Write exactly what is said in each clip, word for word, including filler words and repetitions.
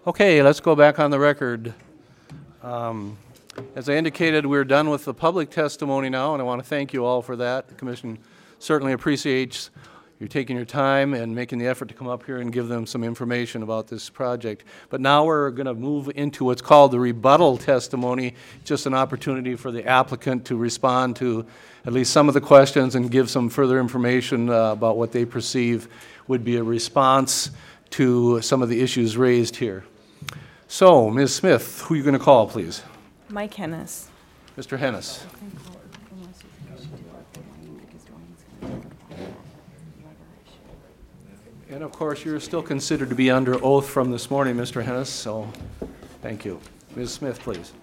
Okay, let's go back on the record. Um, as I indicated, we're done with the public testimony now, and I want to thank you all for that. The Commission certainly appreciates you taking your time and making the effort to come up here and give them some information about this project. But now we're going to move into what's called the rebuttal testimony, just an opportunity for the applicant to respond to at least some of the questions and give some further information uh, about what they perceive would be a response to some of the issues raised here. So, Miz Smith, who are you going to call, please? Mike Hennis. Mister Hennis. And of course, you're still considered to be under oath from this morning, Mister Hennis, so thank you. Miz Smith, please.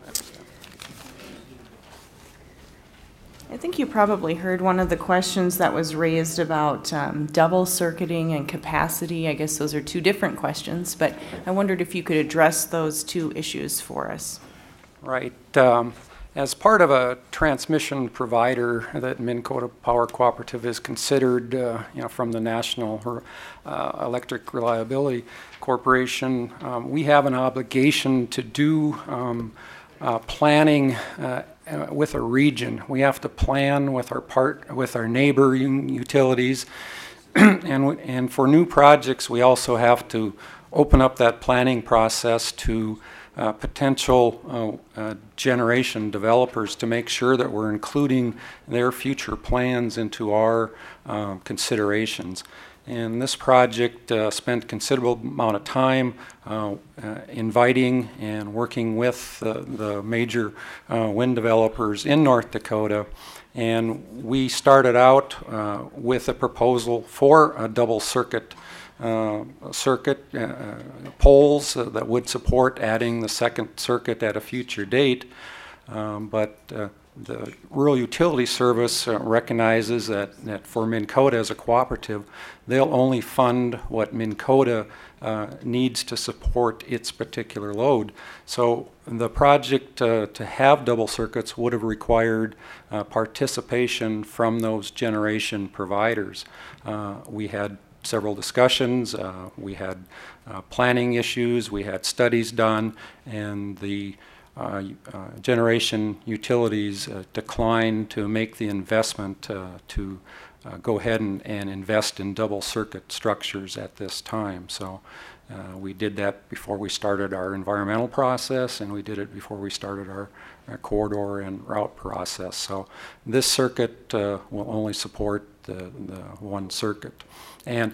I think you probably heard one of the questions that was raised about um, double circuiting and capacity. I guess those are two different questions, but I wondered if you could address those two issues for us. Right. Um, as part of a transmission provider that Minn Kota Power Cooperative is considered, uh, you know, from the National uh, Electric Reliability Corporation, um, we have an obligation to do um, uh, planning uh, Uh, with a region. We have to plan with our part with our neighboring utilities, and w- and for new projects, we also have to open up that planning process to uh, potential uh, uh, generation developers to make sure that we're including their future plans into our uh, considerations. And this project uh, spent considerable amount of time uh, uh, inviting and working with uh, the major uh, wind developers in North Dakota. And we started out uh, with a proposal for a double circuit uh, circuit uh, poles uh, that would support adding the second circuit at a future date. Um, but uh, the Rural Utility Service uh, recognizes that, that for Minn Kota as a cooperative, they'll only fund what Minn Kota uh, needs to support its particular load. So the project uh, to have double circuits would have required uh, participation from those generation providers. Uh, we had several discussions, uh, we had uh, planning issues, we had studies done, and the Uh, uh, generation utilities uh, declined to make the investment uh, to uh, go ahead and, and invest in double circuit structures at this time. So uh, we did that before we started our environmental process, and we did it before we started our, our corridor and route process. So this circuit uh, will only support the, the one circuit. And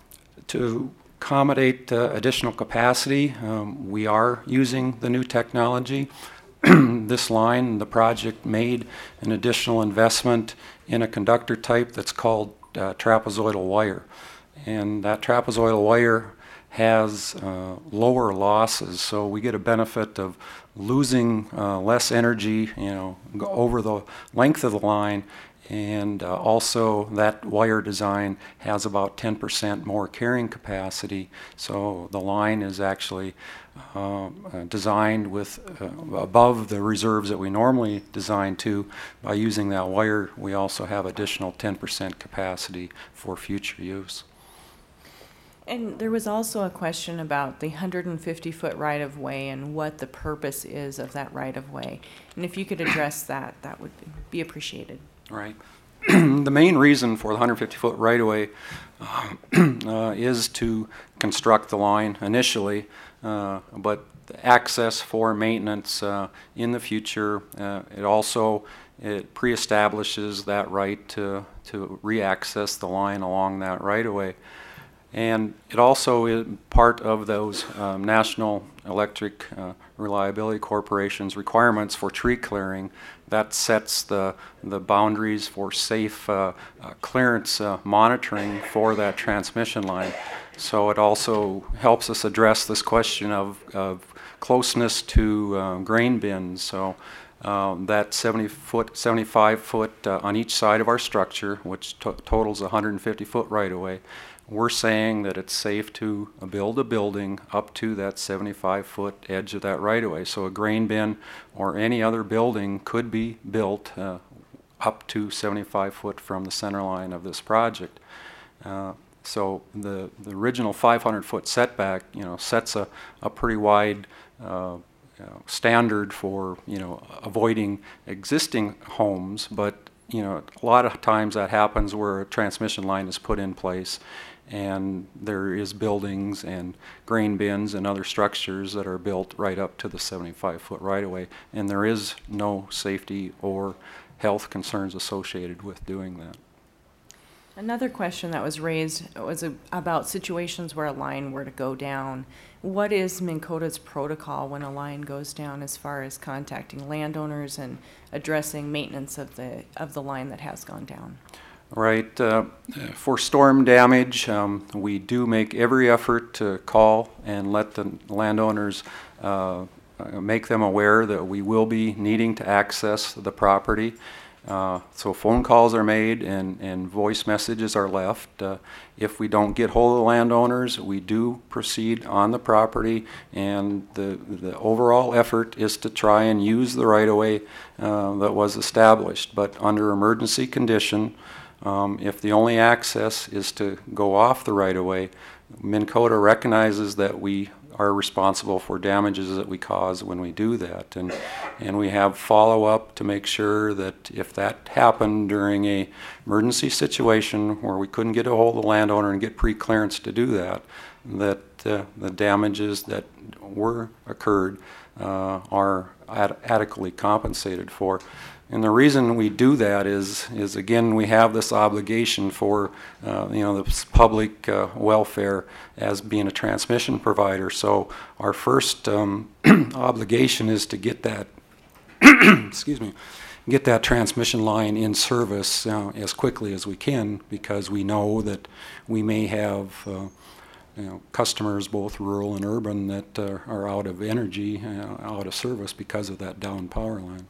to accommodate uh, additional capacity, um, we are using the new technology. This line, the project made an additional investment in a conductor type that's called uh, trapezoidal wire. And that trapezoidal wire has uh, lower losses, so we get a benefit of losing uh, less energy, you know, go over the length of the line. And uh, also that wire design has about ten percent more carrying capacity, so the line is actually uh, uh, designed with uh, above the reserves that we normally design to. By using that wire, we also have additional ten percent capacity for future use. And there was also a question about the one hundred fifty foot right-of-way and what the purpose is of that right-of-way. And if you could address that, that would be appreciated. Right. The main reason for the one hundred fifty foot right-of-way uh, uh, is to construct the line initially, uh, but the access for maintenance uh, in the future. Uh, it also it pre-establishes that right to, to re-access the line along that right-of-way. And it also is part of those um, National Electric uh, Reliability Corporation's requirements for tree clearing. That sets the, the boundaries for safe uh, uh, clearance uh, monitoring for that transmission line. So it also helps us address this question of, of closeness to uh, grain bins. So um, that seventy foot, seventy-five foot uh, on each side of our structure, which to totals one hundred fifty foot right away, we're saying that it's safe to build a building up to that seventy-five foot edge of that right-of-way. So a grain bin or any other building could be built uh, up to seventy-five foot from the center line of this project. Uh, So the, the original five hundred foot setback, you know, sets a, a pretty wide uh, you know, standard for, you know, avoiding existing homes, but, you know, a lot of times that happens where a transmission line is put in place and there is buildings and grain bins and other structures that are built right up to the seventy-five foot right-of-way, and there is no safety or health concerns associated with doing that. Another question that was raised was a, about situations where a line were to go down. What is Minn Kota's protocol when a line goes down as far as contacting landowners and addressing maintenance of the of the line that has gone down? Right. Uh, for storm damage, um, we do make every effort to call and let the landowners uh, make them aware that we will be needing to access the property. Uh, so phone calls are made and, and voice messages are left. Uh, if we don't get hold of the landowners, we do proceed on the property, and the, the overall effort is to try and use the right-of-way uh, that was established. But under emergency condition, um, if the only access is to go off the right-of-way, Minn Kota recognizes that we are responsible for damages that we cause when we do that, and and we have follow-up to make sure that if that happened during a emergency situation where we couldn't get a hold of the landowner and get pre-clearance to do that, that uh, the damages that were occurred uh, are ad adequately compensated for. And the reason we do that is, is again, we have this obligation for, uh, you know, the public uh, welfare as being a transmission provider. So our first um, obligation is to get that, excuse me, get that transmission line in service uh, as quickly as we can, because we know that we may have uh, you know, customers, both rural and urban, that uh, are out of energy, uh, out of service because of that down power line.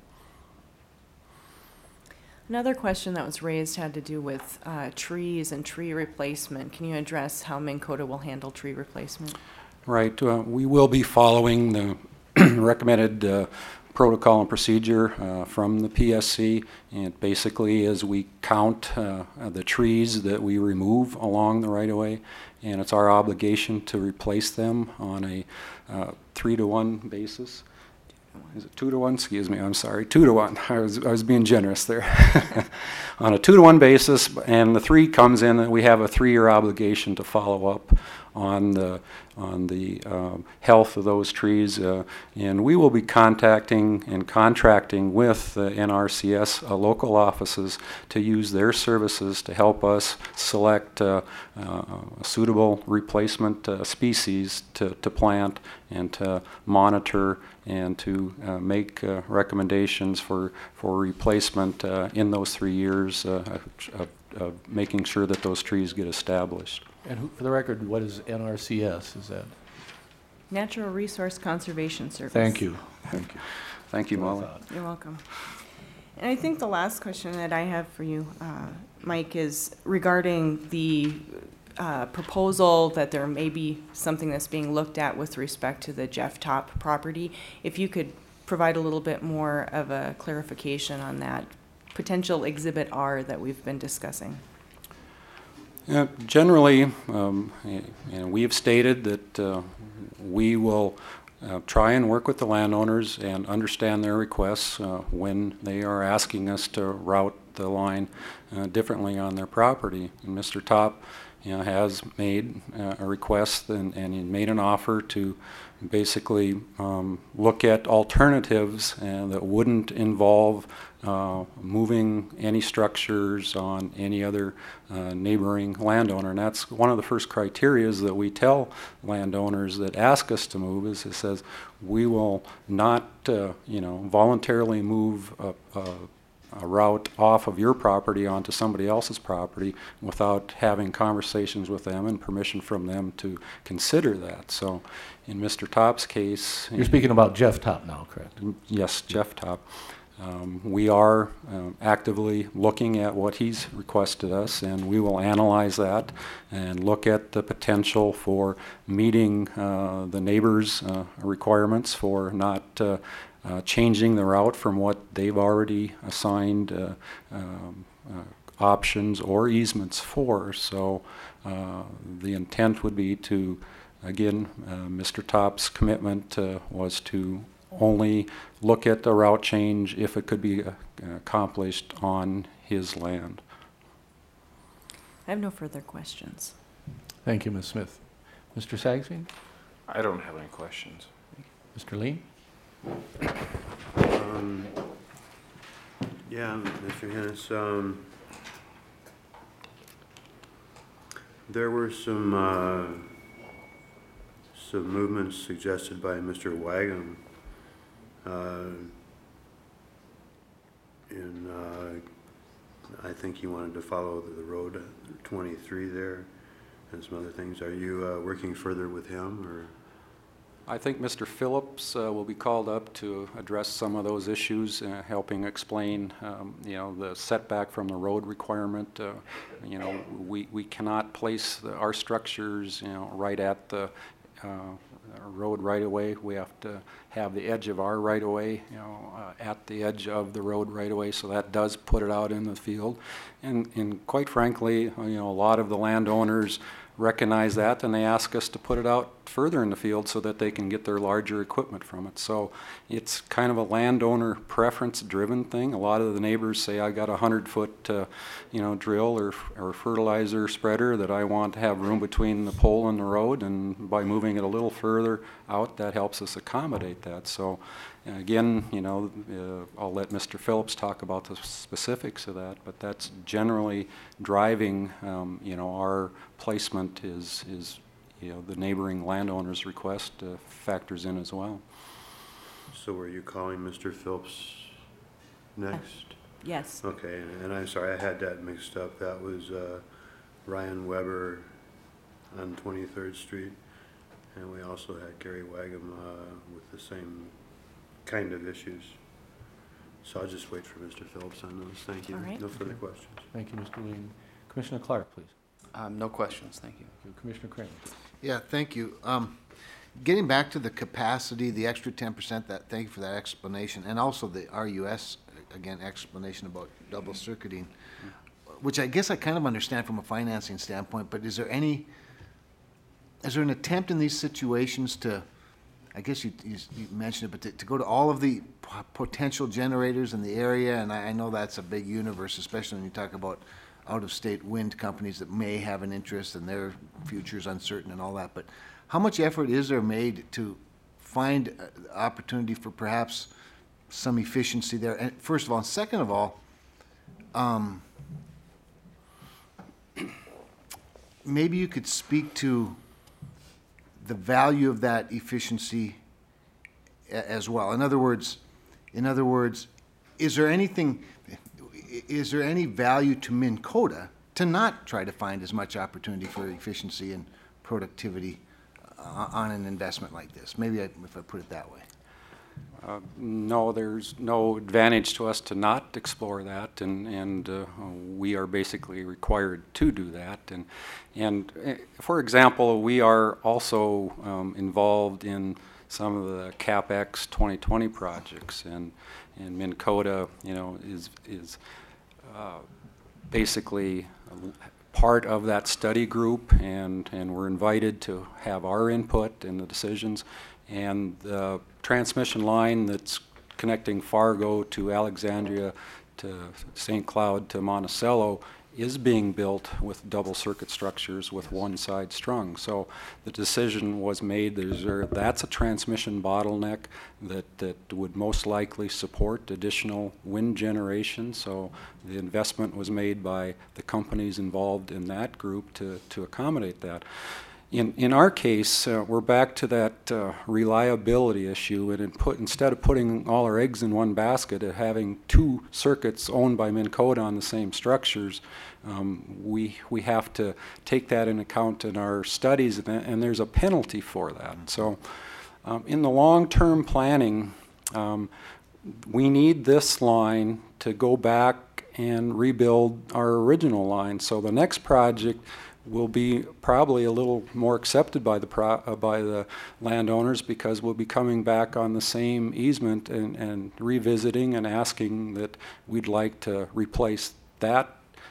Another question that was raised had to do with uh, trees and tree replacement. Can you address how Minn Kota will handle tree replacement? Right. Uh, we will be following the recommended uh, protocol and procedure uh, from the P S C. And basically, as we count uh, the trees that we remove along the right-of-way, and it's our obligation to replace them on a uh, three to one basis. Is it two to one? Excuse me, I'm sorry, two to one. I was, I was being generous there. On a two to one basis, and the three comes in, and we have a three-year obligation to follow up on the on the uh, health of those trees, uh, and we will be contacting and contracting with the N R C S uh, local offices to use their services to help us select uh, uh, a suitable replacement uh, species to, to plant and to monitor and to uh, make uh, recommendations for for replacement uh, in those three years uh, of, of making sure that those trees get established. And who, for the record, what is N R C S? Is that? Natural Resource Conservation Service. Thank you. Thank you. Thank you, Molly. You're welcome. And I think the last question that I have for you, uh, Mike, is regarding the uh, proposal that there may be something that's being looked at with respect to the Jeff Top property. If you could provide a little bit more of a clarification on that potential Exhibit R that we've been discussing. Uh, generally, um, you know, we have stated that uh, we will uh, try and work with the landowners and understand their requests uh, when they are asking us to route the line uh, differently on their property. And Mister Top, you know, has made uh, a request and, and he made an offer to basically um, look at alternatives uh, that wouldn't involve uh, moving any structures on any other uh, neighboring landowner. And that's one of the first criteria that we tell landowners that ask us to move is it says we will not uh, you know, voluntarily move a, a a route off of your property onto somebody else's property without having conversations with them and permission from them to consider that. So in Mister Top's case... You're speaking about Jeff Top now, correct? Yes, Jeff Top. Um, we are um, actively looking at what he's requested us, and we will analyze that and look at the potential for meeting uh, the neighbors' uh, requirements for not uh, Uh, changing the route from what they've already assigned uh, um, uh, options or easements for. So uh, the intent would be to, again, uh, Mister Top's commitment uh, was to only look at the route change if it could be uh, accomplished on his land. I have no further questions. Thank you, Miz Smith. Mister Sagsby? I don't have any questions. Mister Lean? Um, yeah, Mister Hennis, um, there were some uh, some movements suggested by Mister Wagum uh, in, uh, I think he wanted to follow the, the road at twenty-three there and some other things. Are you uh, working further with him, or? I think Mister Phillips uh, will be called up to address some of those issues, uh, helping explain, um, you know, the setback from the road requirement. Uh, you know, we, we cannot place the, our structures, you know, right at the uh, road right away. We have to have the edge of our right of way, you know, uh, at the edge of the road right away. So that does put it out in the field. And, and quite frankly, you know, a lot of the landowners recognize that, and they ask us to put it out further in the field so that they can get their larger equipment from it. So it's kind of a landowner preference driven thing. A lot of the neighbors say, I got a hundred foot uh, you know, drill or, or fertilizer spreader that I want to have room between the pole and the road, and by moving it a little further out, that helps us accommodate that. So again, you know, uh, I'll let Mister Phillips talk about the specifics of that, but that's generally driving, um, you know, our placement is, is, you know, the neighboring landowner's request uh, factors in as well. So were you calling Mister Phillips next? Yes. Okay, and I'm sorry, I had that mixed up. That was uh, Ryan Weber on twenty-third Street, and we also had Gary Wagum uh, with the same kind of issues. So I'll just wait for Mister Phillips on those. Thank you. All right. No further questions. Thank you, Mister Lean. Commissioner Clark, please. Um, no questions, thank you. Thank you. Commissioner Crane. Yeah, thank you. Um, Getting back to the capacity, the extra ten percent, that, thank you for that explanation, and also the R U S, again, explanation about double circuiting, which I guess I kind of understand from a financing standpoint, but is there any, is there an attempt in these situations to, I guess you, you, you mentioned it, but to, to go to all of the p- potential generators in the area, and I, I know that's a big universe, especially when you talk about out-of-state wind companies that may have an interest and their future's uncertain and all that, but how much effort is there made to find uh, opportunity for perhaps some efficiency there? And first of all, and second of all, um, maybe you could speak to the value of that efficiency a- as well. In other words, in other words, is there anything, is there any value to Minn Kota to not try to find as much opportunity for efficiency and productivity uh, on an investment like this? Maybe I, if I put it that way. Uh, no, there's no advantage to us to not explore that, and, and uh, we are basically required to do that. And, and uh, for example, we are also um, involved in some of the CapEx twenty twenty projects, and, and Minn Kota, you know, is, is uh, basically part of that study group, and, and we're invited to have our input in the decisions. And the transmission line that's connecting Fargo to Alexandria to Saint Cloud to Monticello is being built with double circuit structures with one side strung. So the decision was made, there's a, that's a transmission bottleneck that, that would most likely support additional wind generation. So the investment was made by the companies involved in that group to, to accommodate that. In, in our case, uh, we're back to that uh, reliability issue, and in put, instead of putting all our eggs in one basket and having two circuits owned by Minn Kota on the same structures, um, we, we have to take that into account in our studies, and, and there's a penalty for that. So um, in the long-term planning, um, we need this line to go back and rebuild our original line. So the next project will be probably a little more accepted by the pro, uh, by the landowners, because we'll be coming back on the same easement and, and revisiting and asking that we'd like to replace that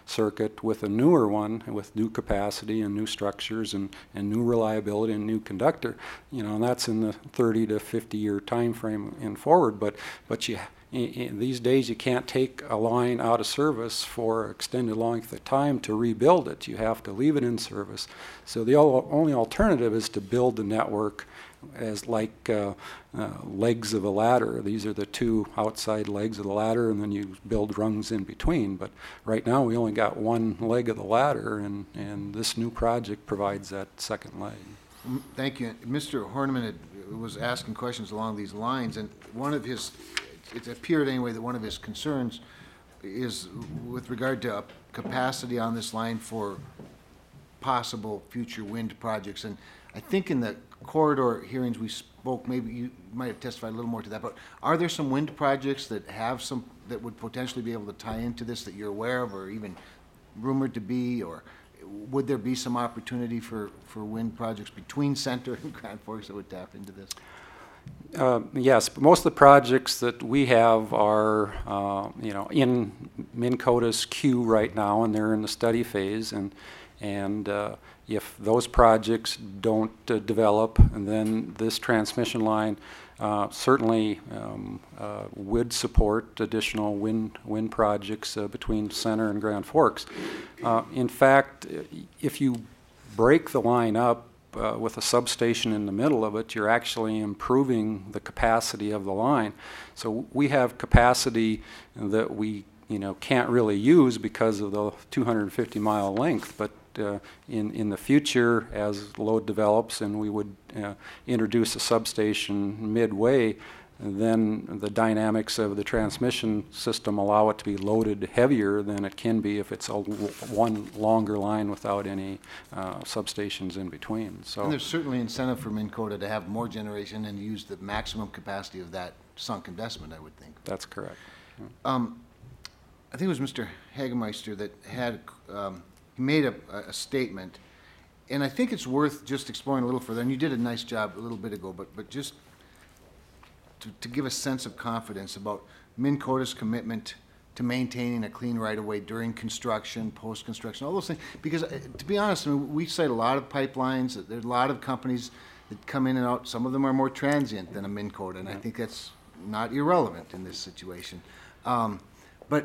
circuit with a newer one with new capacity and new structures and, and new reliability and new conductor, you know, and that's in the thirty to fifty year time frame and forward. But, but you, in, in these days you can't take a line out of service for extended length of time to rebuild it. You have to leave it in service. So the o- only alternative is to build the network as like uh, uh, legs of a ladder. These are the two outside legs of the ladder, and then you build rungs in between. But right now we only got one leg of the ladder, and, and this new project provides that second leg. Mm, Thank you. Mister Horniman had, was asking questions along these lines, and one of his, it appeared anyway that one of his concerns is with regard to capacity on this line for possible future wind projects. And I think in the corridor hearings we spoke, maybe you might have testified a little more to that, but are there some wind projects that have some, that would potentially be able to tie into this that you're aware of, or even rumored to be, or would there be some opportunity for, for wind projects between Center and Grand Forks that would tap into this? Uh, yes, but most of the projects that we have are, uh, you know, in Minn Kota's queue right now, and they're in the study phase. And and uh, if those projects don't uh, develop, and then this transmission line uh, certainly um, uh, would support additional wind wind projects uh, between Center and Grand Forks. Uh, in fact, if you break the line up Uh, with a substation in the middle of it, you're actually improving the capacity of the line. So we have capacity that we, you know, can't really use because of the two hundred fifty mile length. But uh, in in the future, as load develops and we would uh, introduce a substation midway, then the dynamics of the transmission system allow it to be loaded heavier than it can be if it's a l- one longer line without any uh, substations in between. So, And there's certainly incentive for Minn Kota to have more generation and use the maximum capacity of that sunk investment, I would think. that's correct. Um, I think it was Mister Hagemeister that had, um, he made a, a statement, and I think it's worth just exploring a little further, and you did a nice job a little bit ago, but, but just To, to give a sense of confidence about Minn Kota's commitment to maintaining a clean right-of-way during construction, post-construction, all those things. Because uh, to be honest, I mean, we cite a lot of pipelines. There's a lot of companies that come in and out. Some of them are more transient than a Minn Kota, and I think that's not irrelevant in this situation. Um, but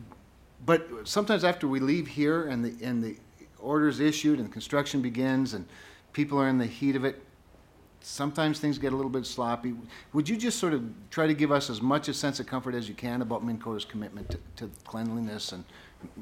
but sometimes after we leave here and the and the order is issued and construction begins and people are in the heat of it, sometimes things get a little bit sloppy. Would you just sort of try to give us as much a sense of comfort as you can about Minn Kota's commitment to, to cleanliness and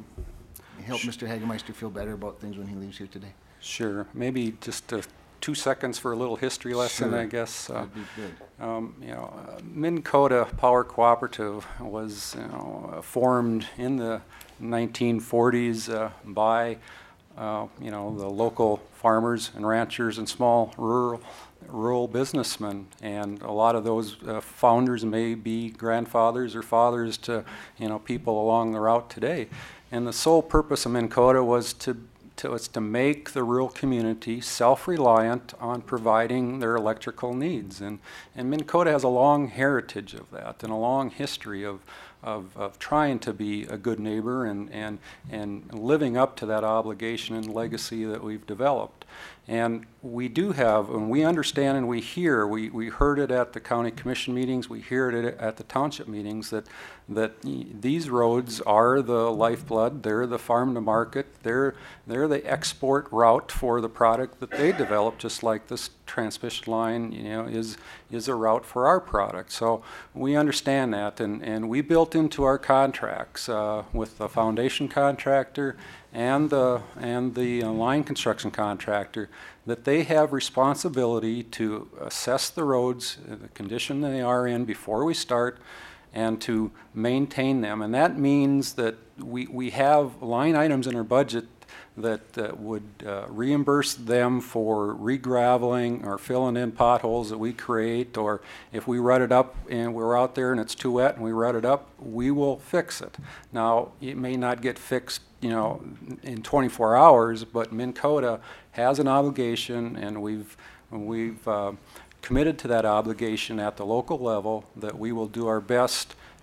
help Mister Hagemeister feel better about things when he leaves here today? Sure. Maybe just uh, two seconds for a little history lesson, Sure. I guess. Uh, That'd be good. Um, you know, uh, Minn Kota Power Cooperative was, you know, uh, formed in the nineteen forties uh, by, uh, you know, the local farmers and ranchers and small rural rural businessmen, and a lot of those uh, founders may be grandfathers or fathers to, you know, people along the route today. And the sole purpose of Minn Kota was to to, was to make the rural community self-reliant on providing their electrical needs. And, and Minn Kota has a long heritage of that and a long history of, of, of trying to be a good neighbor and, and, and living up to that obligation and legacy that we've developed. And we do have, and we understand and we hear, we, we heard it at the county commission meetings, we hear it at the township meetings, that that these roads are the lifeblood, they're the farm to market, they're, they're the export route for the product that they develop, just like this transmission line, you know, is, is a route for our product. So we understand that, and, and we built into our contracts uh, with the foundation contractor and the, and the uh, line construction contractor that they have responsibility to assess the roads, uh, the condition they are in before we start, and to maintain them. And that means that we, we have line items in our budget that uh, would uh, reimburse them for re-graveling or filling in potholes that we create, or if we rut it up and we're out there and it's too wet and we rut it up, we will fix it. Now, it may not get fixed, you know, in twenty-four hours, but Minn Kota has an obligation, and we've, we've uh, committed to that obligation at the local level, that we will do our best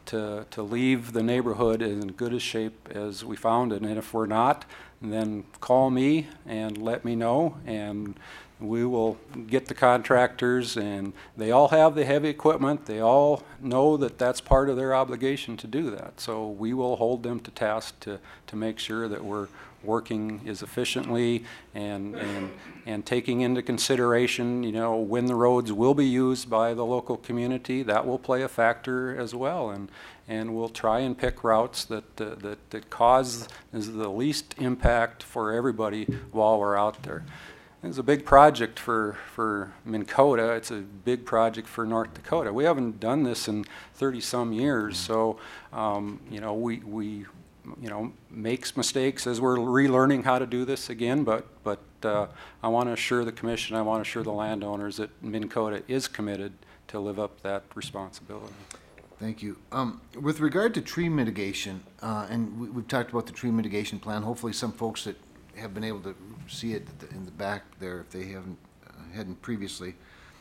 to, to leave the neighborhood in good a shape as we found it. And if we're not, then call me and let me know, and we will get the contractors, and they all have the heavy equipment. They all know that that's part of their obligation to do that. So we will hold them to task to, to make sure that we're working as efficiently and, and, and taking into consideration, you know, when the roads will be used by the local community. That will play a factor as well. And, and we'll try and pick routes that, uh, that, that cause the least impact for everybody while we're out there. It's a big project for, for Minn Kota. It's a big project for North Dakota. We haven't done this in thirty-some years, so, um, you know, we, we, you know, makes mistakes as we're relearning how to do this again, but, but uh, I want to assure the commission, I want to assure the landowners that Minn Kota is committed to live up to that responsibility. Thank you. Um, with regard to tree mitigation, uh, and we, we've talked about the tree mitigation plan, hopefully some folks that have been able to see it in the back there if they haven't uh, hadn't previously.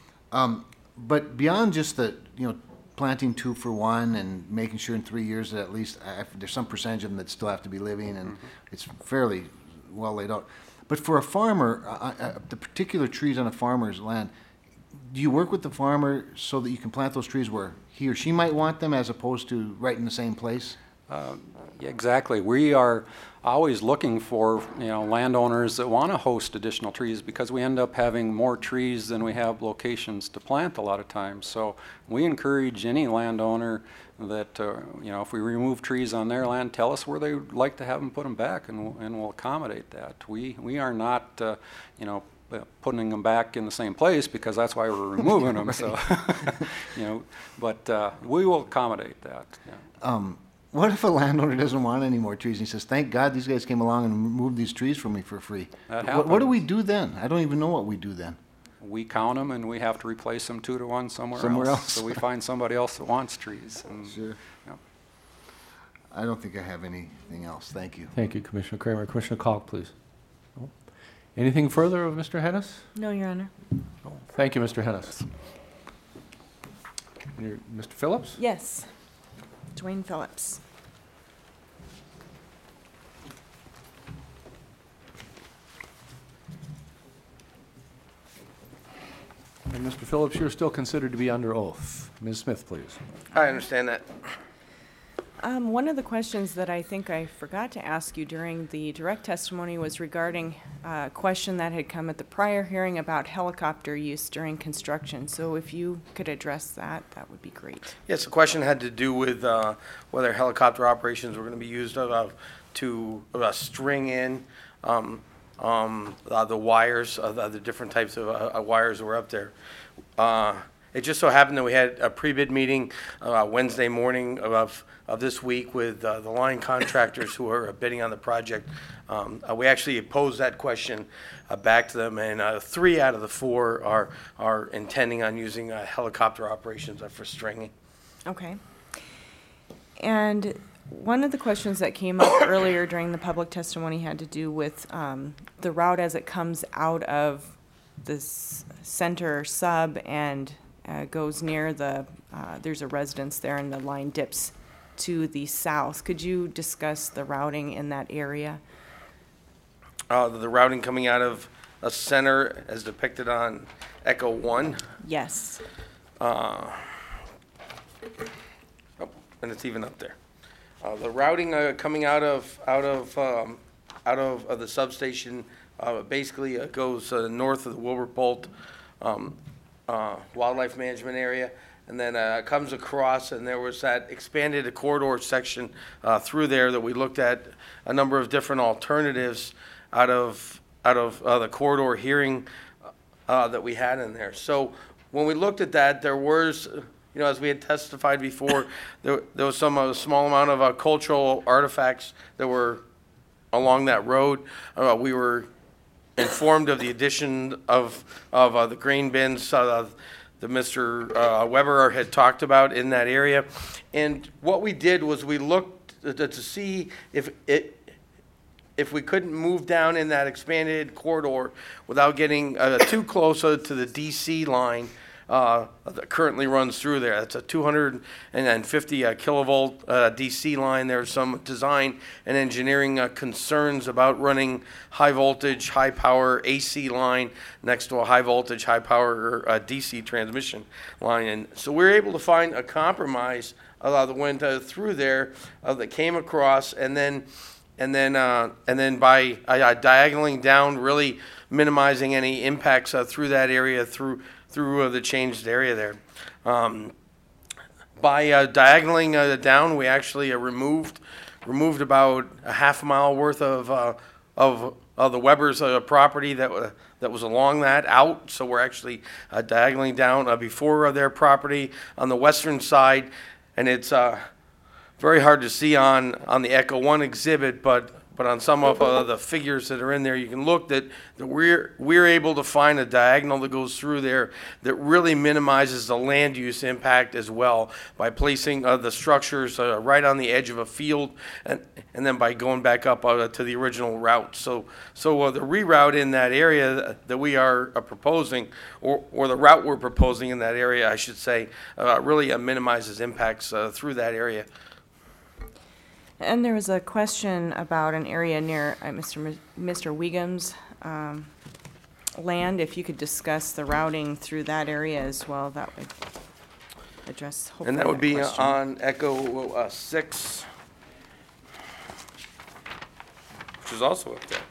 Um, but beyond just the, you know, planting two for one and making sure in three years that at least uh, there's some percentage of them that still have to be living, and mm-hmm. it's fairly well laid out. But for a farmer, uh, uh, the particular trees on a farmer's land, do you work with the farmer so that you can plant those trees where he or she might want them as opposed to right in the same place? Uh, yeah, exactly. We are always looking for, you know, landowners that want to host additional trees, because we end up having more trees than we have locations to plant a lot of times. So we encourage any landowner that, uh, you know, if we remove trees on their land, tell us where they would like to have them put them back, and we'll, and we'll accommodate that. We, we are not, uh, you know, putting them back in the same place, because that's why we're removing them. So, you know, but uh, we will accommodate that. Yeah. Um, What if a landowner doesn't want any more trees and he says, thank God these guys came along and removed these trees for me for free? That What, what do happens. we do then? I don't even know what we do then. We count them, and we have to replace them two to one somewhere, Somewhere else. else. So we find somebody else that wants trees. And, Sure. yeah. I don't think I have anything else. Thank you. Thank you, Commissioner Kramer. Commissioner Kalk, please. No? Anything further of Mister Hennis? No, Your Honor. No. Thank you, Mister Hennis. And your- Mister Phillips? Yes. Dwayne Phillips. And Mister Phillips, you're still considered to be under oath. Miz Smith, please. I understand that. Um, one of the questions that I think I forgot to ask you during the direct testimony was regarding a question that had come at the prior hearing about helicopter use during construction. So if you could address that, that would be great. Yes, the question had to do with uh, whether helicopter operations were going to be used uh, to uh, string in um, um, uh, the wires, uh, the, the different types of uh, uh, wires that were up there. Uh, it just so happened that we had a pre-bid meeting uh, Wednesday morning of of this week with uh, the line contractors who are bidding on the project. Um, uh, we actually posed that question uh, back to them, and uh, three out of the four are are intending on using uh, helicopter operations uh, for stringing. Okay. And one of the questions that came up earlier during the public testimony had to do with um, the route as it comes out of this center sub and uh, goes near the, uh, there's a residence there, and the line dips to the south. Could you discuss the routing in that area? Uh, the routing coming out of a center as depicted on Echo One. Yes. Uh, oh, and it's even up there. Uh, the routing uh, coming out of out of um, out of, of the substation uh, basically uh, goes uh, north of the Wilbur Bolt um, uh, Wildlife Management Area, and then uh, comes across, and there was that expanded corridor section uh, through there that we looked at a number of different alternatives out of out of uh, the corridor hearing uh, that we had in there. So when we looked at that, there was, you know, as we had testified before, there, there was some uh, small amount of uh, cultural artifacts that were along that road. Uh, we were informed of the addition of of uh, the grain bins uh, that Mister Uh, Weber had talked about in that area. And what we did was we looked to, to see if it if we couldn't move down in that expanded corridor without getting uh, too close uh, to the D C line uh, that currently runs through there. It's a two hundred fifty uh, kilovolt uh, D C line. There's some design and engineering uh, concerns about running high voltage, high power A C line next to a high voltage, high power uh, D C transmission line. And so we were able to find a compromise uh, that went uh, through there uh, that came across, and then and then uh, and then by uh, diagonaling down, really minimizing any impacts uh, through that area through through uh, the changed area there. Um, by uh, diagonaling uh, down, we actually uh, removed removed about a half mile worth of uh, of of the Weber's uh, property that uh, that was along that out. So we're actually uh, diagonaling down uh, before uh, their property on the western side, and it's uh, very hard to see on on the Echo One exhibit, but but on some of uh, the figures that are in there, you can look that, that we're we're able to find a diagonal that goes through there that really minimizes the land use impact as well by placing uh, the structures uh, right on the edge of a field, and and then by going back up uh, to the original route. So so uh, the reroute in that area that we are uh, proposing, or or the route we're proposing in that area, I should say, uh, really uh, minimizes impacts uh, through that area. And there was a question about an area near uh, Mister M- Mister Wiegum's um, land. If you could discuss the routing through that area as well, that would address hopefully And that would be uh, question. on Echo uh, six, which is also up there.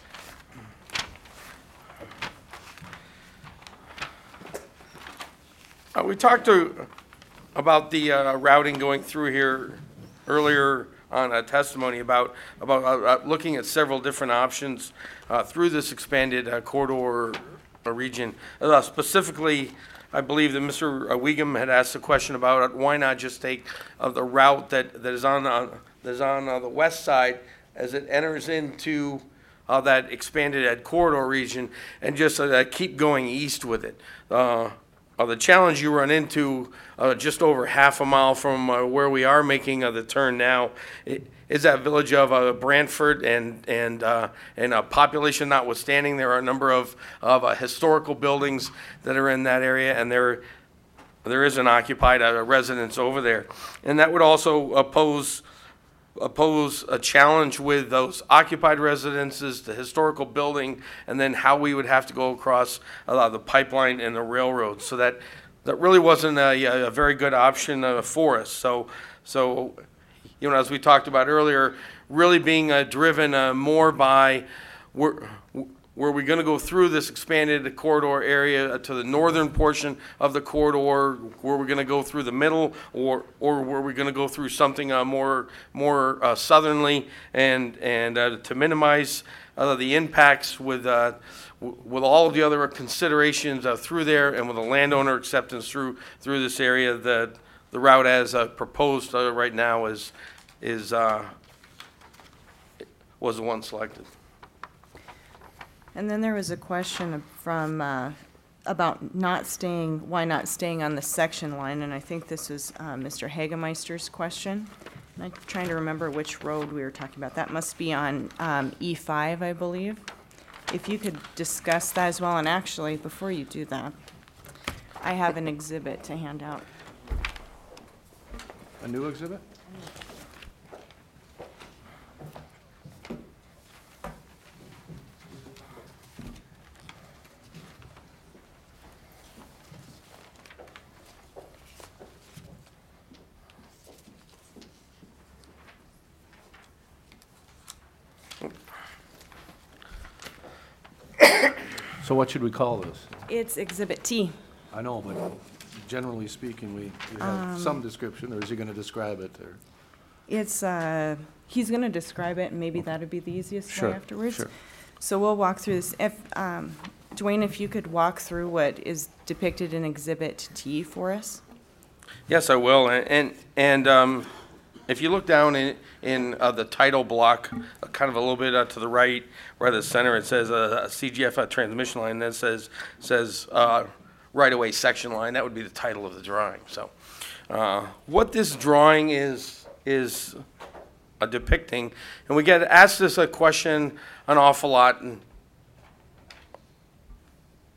Uh, we talked to, about the uh, routing going through here earlier on a testimony about about uh, looking at several different options uh, through this expanded uh, corridor uh, region. Uh, specifically, I believe that Mister Wiegum had asked a question about uh, why not just take uh, the route that, that is on uh, that is on uh, the west side as it enters into uh, that expanded uh, corridor region, and just uh, keep going east with it. Uh, Uh, the challenge you run into uh, just over half a mile from uh, where we are making uh, the turn now i- is that village of uh, Brantford, and and uh, and uh, population notwithstanding, there are a number of of uh, historical buildings that are in that area, and there there is an occupied uh, residence over there, and that would also oppose. oppose a challenge with those occupied residences, the historical building, and then how we would have to go across uh, the pipeline and the railroad. So that that really wasn't a, a very good option uh, for us. So so you know, as we talked about earlier, really being uh, driven uh, more by we're, were we going to go through this expanded corridor area to the northern portion of the corridor? Were we going to go through the middle, or or were we going to go through something uh, more more uh, southernly, and and uh, to minimize uh, the impacts with uh, w- with all of the other considerations uh, through there, and with the landowner acceptance through through this area, the the route as uh, proposed uh, right now is is uh, was the one selected. And then there was a question from, uh, about not staying, why not staying on the section line, and I think this was uh, Mister Hagemeister's question. And I'm trying to remember which road we were talking about. That must be on um, E five, I believe. If you could discuss that as well, and actually, before you do that, I have an exhibit to hand out. A new exhibit? So what should we call this? It's Exhibit T. I know, but generally speaking, we we have some description, or is he going to describe it, or? It's, uh, he's going to describe it, and maybe that'd be the easiest Sure, way afterwards. sure. So we'll walk through this. If, um, Dwayne, if you could walk through what is depicted in Exhibit T for us? Yes, I will. And, and, and um, if you look down in, in uh, the title block, uh, kind of a little bit uh, to the right, right at the center, it says uh, a C G F uh, transmission line. That says, says uh, right-of-way section line. That would be the title of the drawing. So uh, what this drawing is, is uh, depicting, and we get asked this a question an awful lot, and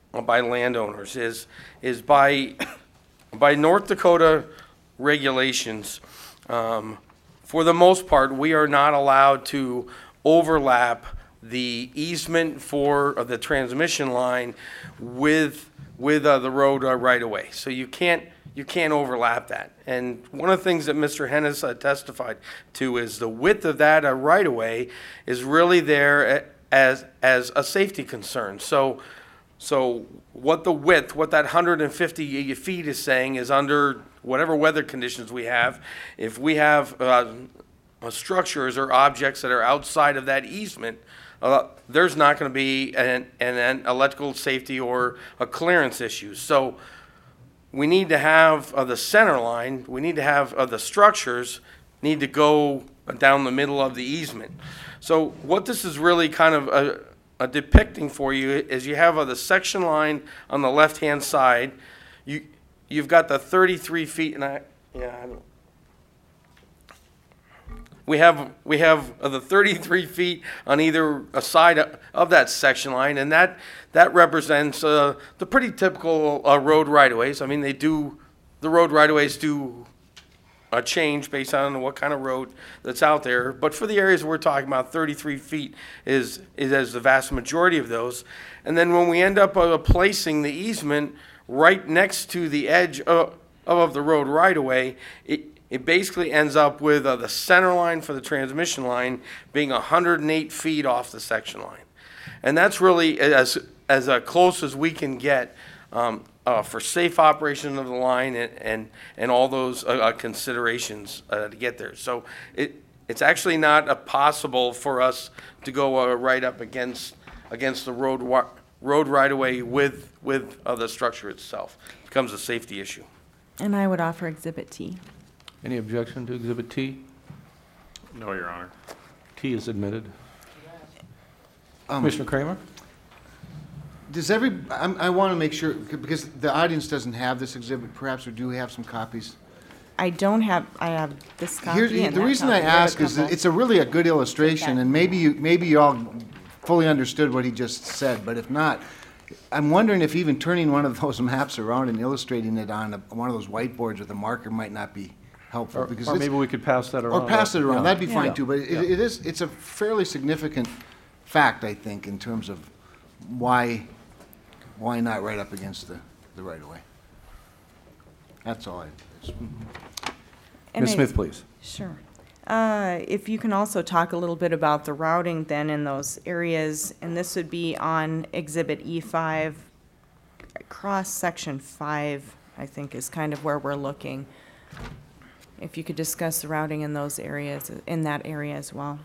by landowners is, is by, by North Dakota regulations, um, for the most part, we are not allowed to overlap the easement for uh, the transmission line with, with uh, the road uh, right away. So you can't, you can't overlap that. And one of the things that Mister Hennis uh, testified to is the width of that uh, right away is really there as, as a safety concern. So, so what the width, what that one hundred fifty feet is saying is under whatever weather conditions we have, if we have uh, uh, structures or objects that are outside of that easement, uh, there's not going to be an, an, an electrical safety or a clearance issue. So we need to have uh, the center line, we need to have uh, the structures need to go down the middle of the easement. So what this is really kind of a, a depicting for you is you have uh, the section line on the left-hand side. You, you've got the thirty-three feet, and I, yeah, I don't, we have, we have uh, the thirty-three feet on either a side of that section line, and that, that represents uh, the pretty typical uh, road right-of-ways. I mean, they do, the road right-of-ways do a change based on what kind of road that's out there. But for the areas we're talking about, thirty-three feet is, is as the vast majority of those. And then when we end up uh, placing the easement right next to the edge of, of the road right-of-way, it, it basically ends up with uh, the center line for the transmission line being one hundred eight feet off the section line. And that's really as, as uh, close as we can get um, Uh, for safe operation of the line and and, and all those uh, uh, considerations uh, to get there. So it it's actually not uh, possible for us to go uh, right up against against the road wa- road right away with with uh, the structure itself. It becomes a safety issue. And I would offer Exhibit T. Any objection to Exhibit T? No, Your Honor. T is admitted. Um, Commissioner Kramer? Does every, I'm, I want to make sure, because the audience doesn't have this exhibit, perhaps, or do we have some copies? I don't have, I have this copy Here's, and the that reason I copy. We have a ask is that couple. it's a really a good illustration, that. and maybe you, maybe you all fully understood what he just said, but if not, I'm wondering if even turning one of those maps around and illustrating it on a, one of those whiteboards with a marker might not be helpful, Or because or it's, maybe we could pass that around. or pass it around, Yeah. that'd be fine Yeah. too, but it, Yeah. it is, it's a fairly significant fact, I think, in terms of why, why not right up against the, the right-of-way? That's all I, it's- And Miz I- Smith, please. Sure. Uh, If you can also talk a little bit about the routing then in those areas, and this would be on Exhibit E five, cross Section five, I think is kind of where we're looking. If you could discuss the routing in those areas, in that area as well.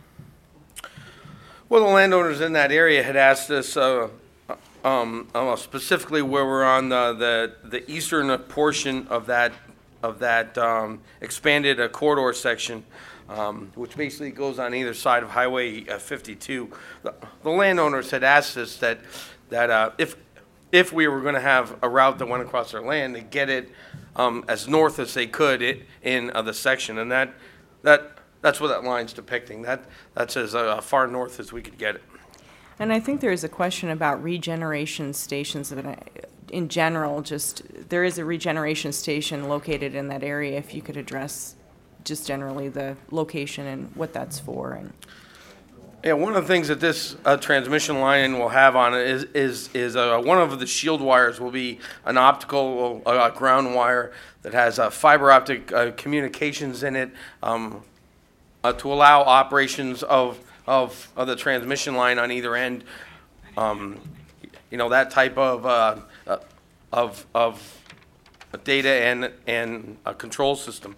Well, the landowners in that area had asked us uh, um, uh, specifically where we're on the, the, the eastern portion of that of that um, expanded uh, corridor section, um, which basically goes on either side of Highway uh, fifty-two. The, the landowners had asked us that that uh, if if we were going to have a route that went across their land, to get it um, as north as they could it, in uh, the section, and that that that's what that line's depicting. That that's as uh, far north as we could get it. And I think there is a question about regeneration stations that I- in general, just, there is a regeneration station located in that area. If you could address just generally the location and what that's for. And Yeah, one of the things that this uh, transmission line will have on it is is is uh, one of the shield wires will be an optical uh, ground wire that has uh, fiber optic uh, communications in it um, uh, to allow operations of, of of the transmission line on either end. Um, you know, that type of uh, uh, of of data and and a control system.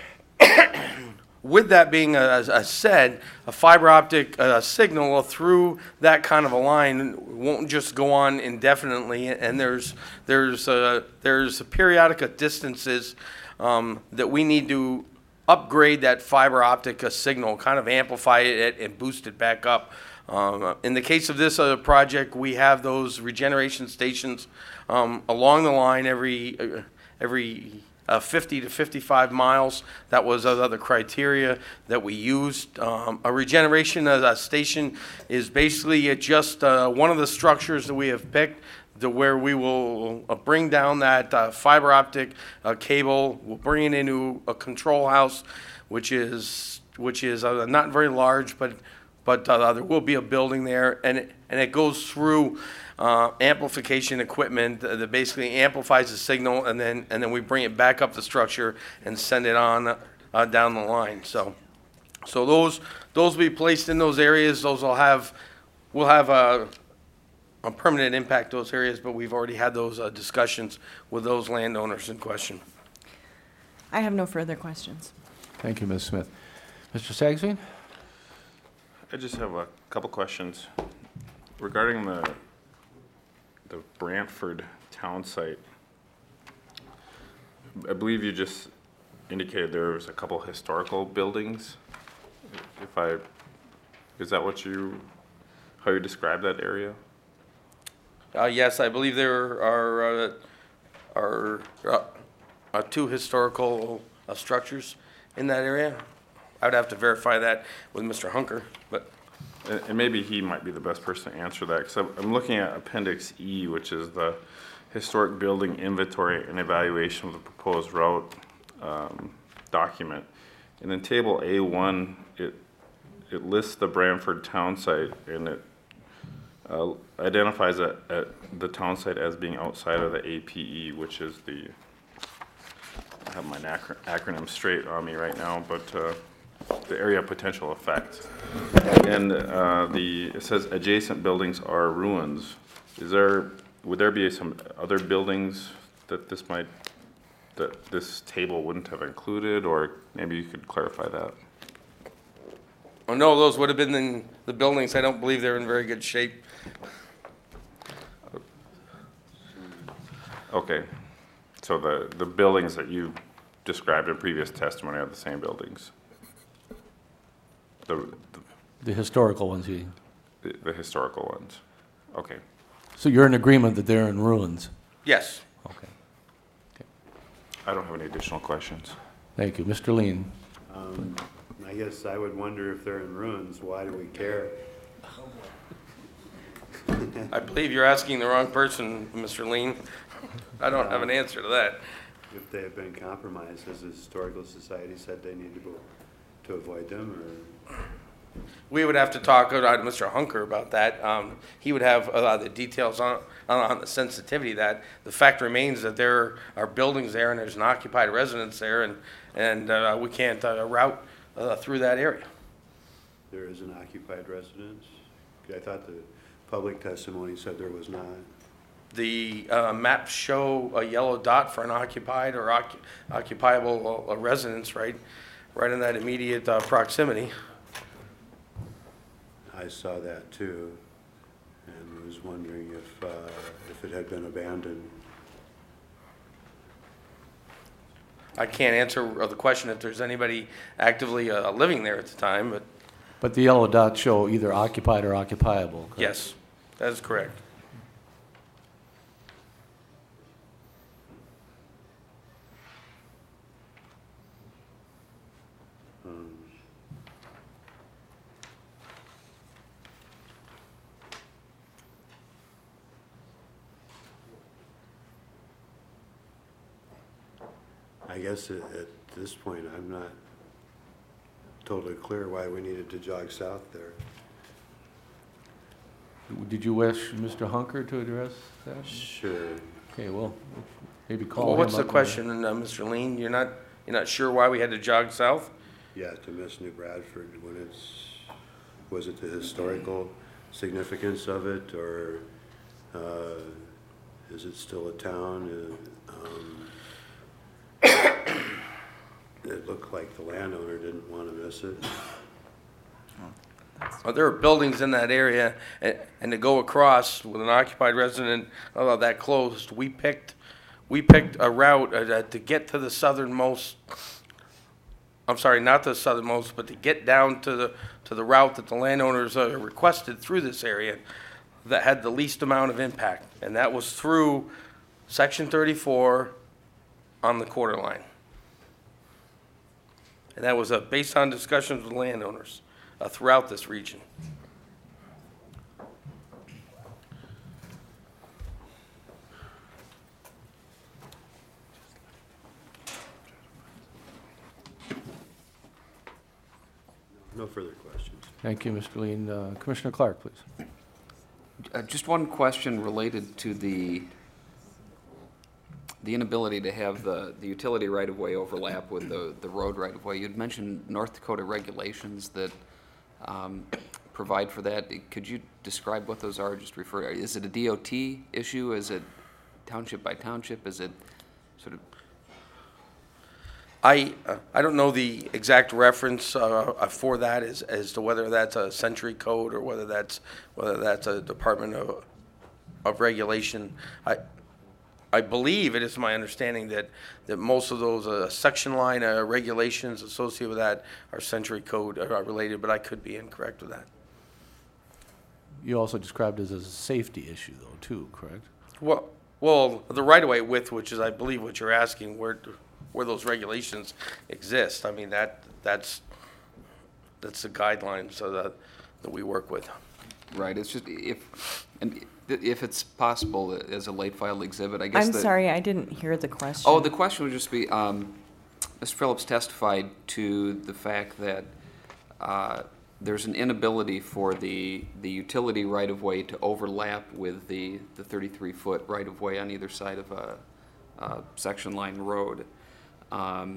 With that being, uh, as I said, a fiber optic uh, signal through that kind of a line won't just go on indefinitely, and there's there's uh, there's periodic distances um, that we need to upgrade that fiber optic uh, signal, kind of amplify it and boost it back up. Um, in the case of this uh, project, we have those regeneration stations um, along the line every uh, every. Uh, fifty to fifty-five miles. That was uh, the criteria that we used. Um, a regeneration uh, station is basically uh, just uh, one of the structures that we have picked to where we will uh, bring down that uh, fiber optic uh, cable. We'll bring it into a control house, which is which is uh, not very large, but but uh, there will be a building there, and it, and it goes through uh, amplification equipment that basically amplifies the signal, and then and then we bring it back up the structure and send it on uh, down the line. So so those those will be placed in those areas. Those will have will have a, a permanent impact to those areas, but we've already had those uh, discussions with those landowners in question. I have no further questions. Thank you, Miz Smith. Mister Sagsveen? I just have a couple questions regarding the the Brantford town site. I believe you just indicated there was a couple historical buildings. If I, is that what you, how you describe that area? Uh, yes, I believe there are uh, are uh, uh, two historical uh, structures in that area. I would have to verify that with Mister Hunker, but And, and maybe he might be the best person to answer that, because I'm, I'm looking at Appendix E, which is the historic building inventory and evaluation of the proposed route um, document. And in Table A one, it it lists the Brantford town site, and it uh, identifies it at the town site as being outside of the A P E, which is the, I have my acro- acronym straight on me right now, but uh, the area of potential effect. And uh, the, it says adjacent buildings are ruins. Is there, would there be some other buildings that this might, that this table wouldn't have included, or maybe you could clarify that? oh no, those would have been in the buildings. I don't believe they're in very good shape. Okay, so the, the buildings that you described in previous testimony are the same buildings? The, The historical ones, you, the, the historical ones? Okay. so you're in agreement that they're in ruins? Yes. Okay. I don't have any additional questions. Thank you. Mister Lean? Um, I guess I would wonder if they're in ruins, why do we care? I believe you're asking the wrong person, Mister Lean. I don't have an answer to that. If they have been compromised, has the Historical Society said they need to go to avoid them, or? We would have to talk to Mister Hunker about that. Um, he would have a lot of the details on, on, on the sensitivity of that. The fact remains that there are buildings there and there's an occupied residence there, and, and uh, we can't uh, route uh, through that area. There is an occupied residence? I thought the public testimony said there was not. The uh, maps show a yellow dot for an occupied or occu- occupiable uh, residence right, right in that immediate uh, proximity. I saw that too, and was wondering if, uh, if it had been abandoned. I can't answer the question if there's anybody actively uh, living there at the time, but But the yellow dots show either occupied or occupiable, correct? yes, that is correct. Um, I guess at, at this point, I'm not totally clear why we needed to jog south there. Did you wish Mister Hunker to address that? Sure. Okay, well, maybe call him Well, what's the up. question, uh, Mister Lean? You're not, you're not sure why we had to jog south? Yeah, to miss New Bradford, when it's, was it the historical significance of it, or uh, is it still a town? Uh, um, It looked like the landowner didn't want to miss it. Well, there are buildings in that area, and, and to go across with an occupied resident uh, that closed, we picked, we picked a route uh, to get to the southernmost. I'm sorry, not the southernmost, but to get down to the to the route that the landowners uh, requested through this area, that had the least amount of impact, and that was through Section thirty-four on the quarter line. And that was uh, based on discussions with landowners uh, throughout this region. No further questions. Thank you, Mister Lean. Uh, Commissioner Clark, please. Uh, just one question related to the the inability to have the, the utility right-of-way overlap with the, the road right-of-way. You'd mentioned North Dakota regulations that um, provide for that. Could you describe what those are? Just refer. Is it a D O T issue? Is it township by township? Is it sort of? I, uh, I don't know the exact reference uh, for that as, as to whether that's a century code or whether that's, whether that's a Department of, of Regulation. I, I believe, it is my understanding that, that most of those uh, section line uh, regulations associated with that are century code uh, related, but I could be incorrect with that. You also described it as a safety issue, though, too, correct? Well, well, the right-of-way width, which is, I believe, what you're asking, where, where those regulations exist. I mean, that, that's, that's the guidelines so that, that we work with. Right. It's just if and if it's possible as a late filed exhibit, I guess. I'm the, sorry, I didn't hear the question. Oh, the question would just be, um, Mister Phillips testified to the fact that uh, there's an inability for the the utility right of way to overlap with the the thirty-three foot right of way on either side of a, a section line road. Um,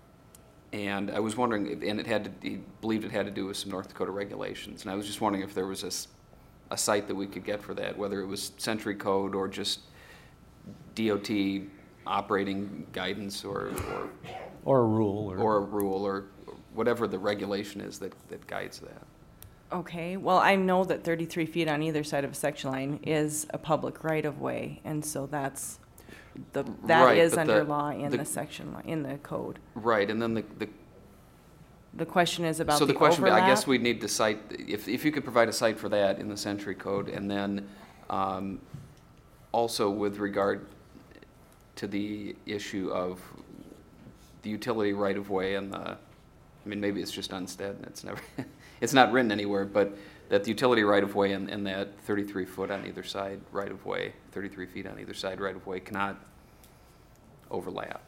And I was wondering, if- and it had to, he believed it had to do with some North Dakota regulations. And I was just wondering if there was a, s- a site that we could get for that, whether it was Century Code or just D O T operating guidance or, or, Or a rule, or... or a rule or whatever the regulation is that, that guides that. Okay, well, I know that thirty-three feet on either side of a section line is a public right-of-way, and so that's, the that Right, is but under the- law in the- the section, li- in the code. Right, and then the, the The question is about so the the question, overlap? I guess we'd need to cite, if, if you could provide a site for that in the Century Code, and then um, also with regard to the issue of the utility right-of-way and the, I mean, maybe it's just unstead and it's never, it's not written anywhere, but that the utility right-of-way and, and that thirty-three foot on either side right-of-way, thirty-three feet on either side right-of-way cannot overlap.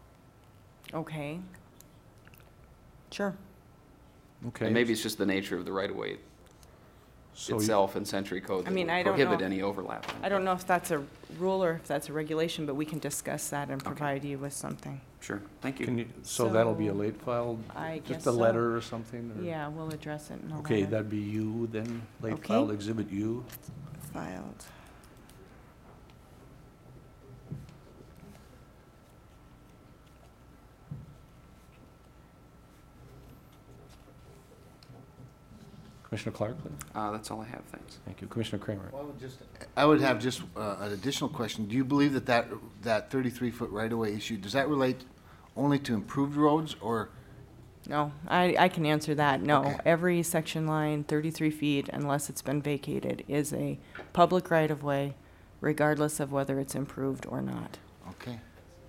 Okay. Sure. Okay. And maybe it's just the nature of the right-of-way So you- itself in Century Code I that mean, would I don't prohibit know. any overlap. I don't know if that's a rule or if that's a regulation, but we can discuss that and provide you with something. Sure, thank Can you. you, so that'll be a So, late filed? I guess Just a so. letter or something? or- Yeah, we'll address it in a Okay, letter. that'd be you then, late Okay. filed exhibit U. Filed. Commissioner Clark, please. Uh, that's all I have, thanks. Thank you. Commissioner Kramer. Well, I would just, I would have just uh, an additional question. Do you believe that that, that thirty-three foot right-of-way issue, does that relate only to improved roads or? No, I, I can answer that. No, Okay. every section line, thirty-three feet, unless it's been vacated, is a public right-of-way, regardless of whether it's improved or not. Okay.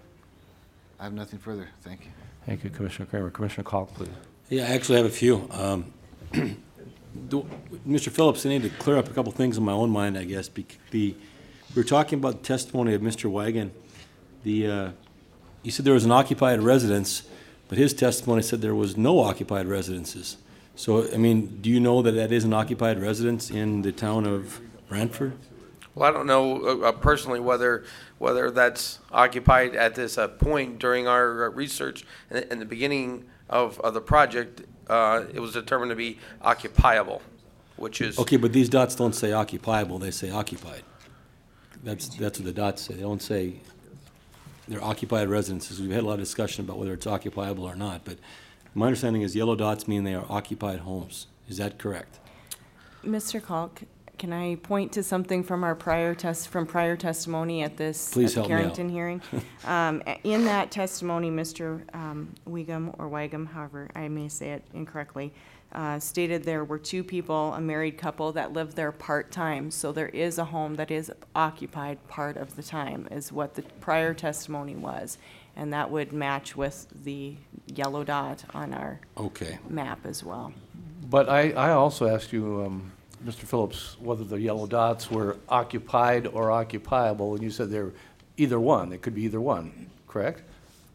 I have nothing further. Thank you. Thank you, Commissioner Kramer. Commissioner Kalk, please. Yeah, I actually have a few. Um, do- Mister Phillips, I need to clear up a couple things in my own mind, I guess. Bec- The, we were talking about the testimony of Mister Wagon. The, uh, he said there was an occupied residence, but his testimony said there was no occupied residences. So, I mean, do you know that that is an occupied residence in the town of Brantford? Well, I don't know uh, uh, personally whether, whether that's occupied at this uh, point during our uh, research. In, in the beginning of, of the project, uh, it was determined to be occupiable, which is. Okay, but these dots don't say occupiable, they say occupied. That's, that's what the dots say. They don't say they're occupied residences. We've had a lot of discussion about whether it's occupiable or not, but my understanding is yellow dots mean they are occupied homes. Is that correct? Mister Kalk, can I point to something from our prior test, from prior testimony at this? Please at the help me out. Carrington hearing? Um, a- In that testimony, Mister um, Wiegum, or Wygum, however I may say it incorrectly, uh, stated there were two people, a married couple, that lived there part-time. So there is a home that is occupied part of the time, is what the prior testimony was. And that would match with the yellow dot on our Okay. map as well. But I, I also asked you, um, Mister Phillips, whether the yellow dots were occupied or occupiable, and you said they're either one. It could be either one, correct?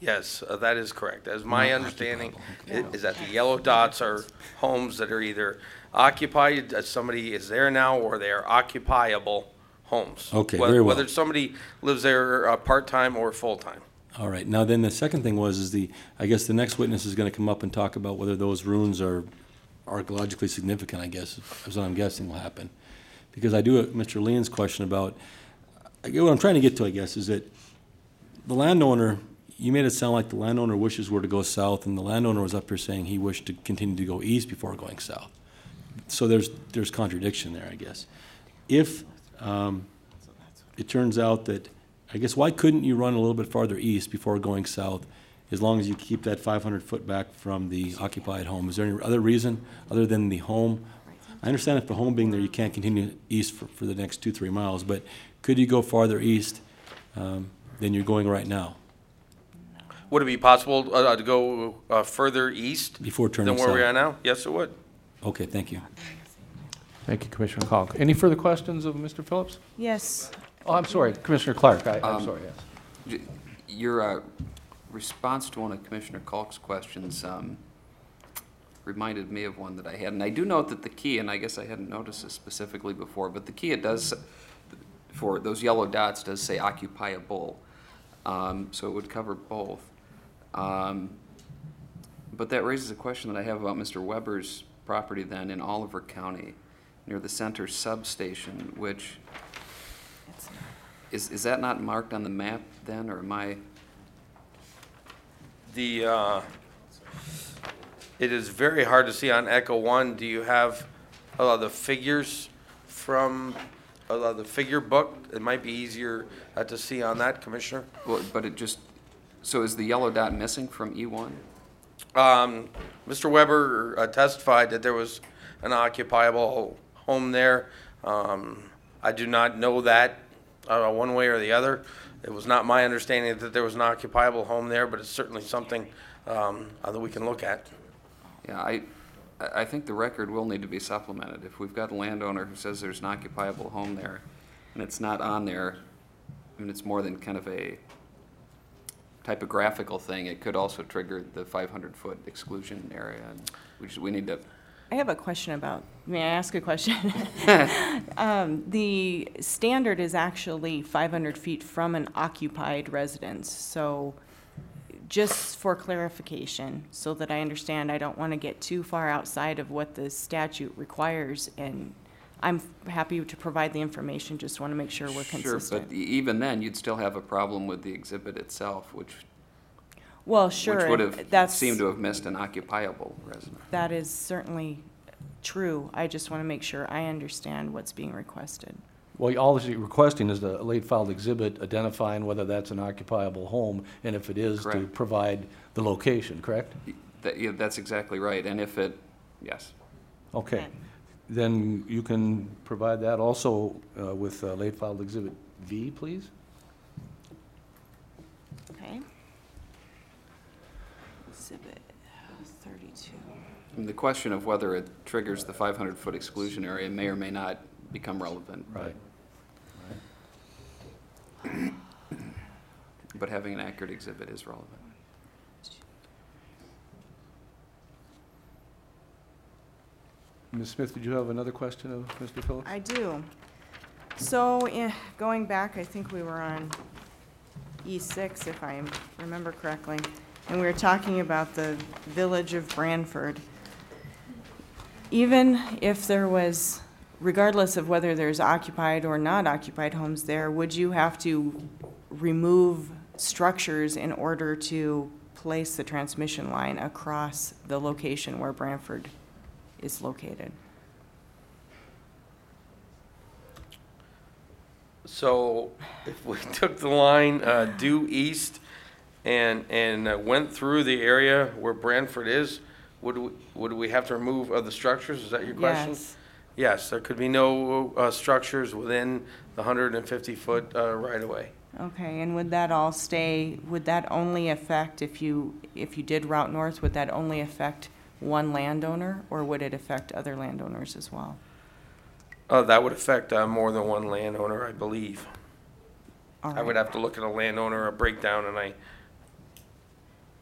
Yes, uh, that is correct. As my understanding i- is that the yellow dots are homes that are either occupied, uh, somebody is there now, or they are occupiable homes. Okay, Whether- very well. Whether somebody lives there uh, part-time or full-time. All right, now then the second thing was, is the, I guess the next witness is gonna come up and talk about whether those ruins are archaeologically significant, I guess, is what I'm guessing will happen. Because I do, uh, Mister Leon's question about, I get what I'm trying to get to, I guess, is that the landowner, you made it sound like the landowner wishes were to go south, and the landowner was up here saying he wished to continue to go east before going south. So there's, there's contradiction there, I guess. If, um, it turns out that, I guess, why couldn't you run a little bit farther east before going south, as long as you keep that five hundred foot back from the occupied home? Is there any other reason, other than the home? I understand if the home being there, you can't continue east for, for the next two, three miles, but could you go farther east um, than you're going right now? Would it be possible uh, to go uh, further east Before turning than where we south. are now? Yes, it would. Okay, thank you. Thank you, Commissioner Conk. Any further questions of Mister Phillips? Yes. Oh, I'm sorry, Commissioner Clark, I, I'm Um, sorry, yes. J- Your uh, response to one of Commissioner Kalk's questions um, reminded me of one that I had. And I do note that the key, and I guess I hadn't noticed this specifically before, but the key, it does, for those yellow dots, does say occupiable. Um, So it would cover both. Um, But that raises a question that I have about Mister Weber's property then in Oliver County, near the center substation, which, is, is that not marked on the map then, or am I? The, uh, it is very hard to see on Echo One. Do you have a lot of the figures from, a lot of the figure book? It might be easier uh, to see on that, Commissioner. Well, but it just, so is the yellow dot missing from E one? Um, Mister Weber uh, testified that there was an occupiable home there. Um, I do not know that uh, one way or the other. It was not my understanding that there was an occupiable home there, but it's certainly something um, uh, that we can look at. Yeah, I, I I think the record will need to be supplemented. If we've got a landowner who says there's an occupiable home there, and it's not on there, I mean, it's more than kind of a typographical thing. It could also trigger the five hundred foot exclusion area, and we just, we need to. I have a question about, may I ask a question? Um, The standard is actually five hundred feet from an occupied residence. So just for clarification, so that I understand, I don't want to get too far outside of what the statute requires. And I'm happy to provide the information, just want to make sure we're Sure, consistent. but e- even then, you'd still have a problem with the exhibit itself, which, Well, sure. which would and have that's- seemed to have missed an occupiable resident. That is certainly true. I just want to make sure I understand what's being requested. Well, all you're requesting is the late filed exhibit identifying whether that's an occupiable home, and if it is, to Correct. provide the location, correct? That, yeah, that's exactly right, and if it, yes. Okay. Okay. Then you can provide that also uh, with uh, late filed exhibit V, please? Okay. Exhibit thirty-two. And the question of whether it triggers the five hundred foot exclusion area may or may not become relevant. Right. But having an accurate exhibit is relevant. Miz Smith, did you have another question of Mister Phillips? I do. So, eh, going back, I think we were on E six, if I remember correctly, and we were talking about the village of Branford. Even if there was, regardless of whether there's occupied or not occupied homes there, would you have to remove structures in order to place the transmission line across the location where Branford is located? So if we took the line uh, due east and, and uh, went through the area where Branford is, would we, would we have to remove other structures? Is that your question? Yes. Yes, there could be no uh, structures within the one hundred fifty foot uh, right of way. Okay, and would that all stay, would that only affect, if you, if you did route north, would that only affect one landowner, or would it affect other landowners as well? Uh, that would affect uh, more than one landowner, I believe. All I would right. have to look at a landowner, a breakdown, and I,